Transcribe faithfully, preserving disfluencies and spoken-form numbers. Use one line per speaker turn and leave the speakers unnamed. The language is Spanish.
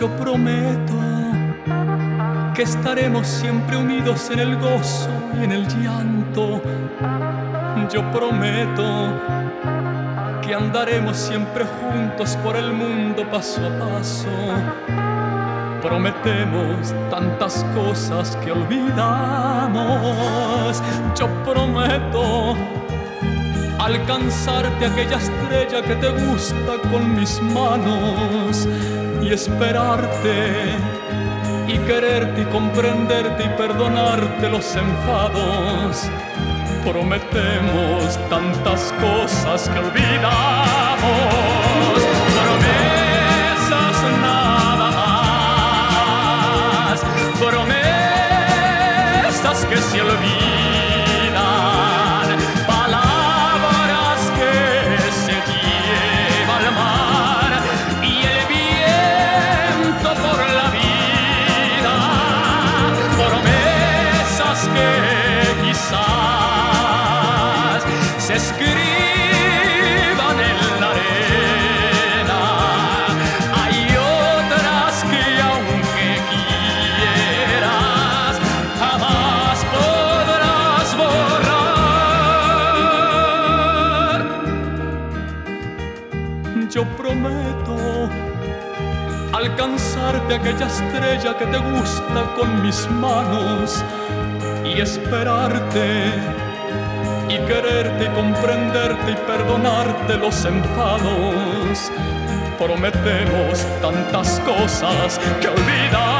Yo prometo que estaremos siempre unidos en el gozo y en el llanto. Yo prometo que andaremos siempre juntos por el mundo paso a paso. Prometemos tantas cosas que olvidamos. Yo prometo alcanzarte aquella estrella que te gusta con mis manos y esperarte y quererte y comprenderte y perdonarte los enfados. Prometemos tantas cosas que olvidamos. Promesas nada más, promesas que se olvidan, palabras que se lleva al mar y el viento por la vida. Promesas que quizás se escriban en la arena. Hay otras que aunque quieras jamás podrás borrar. Yo prometo alcanzarte aquella estrella que te gusta con mis manos y esperarte y quererte y comprenderte y perdonarte los enfados. Prometemos tantas cosas que olvidar.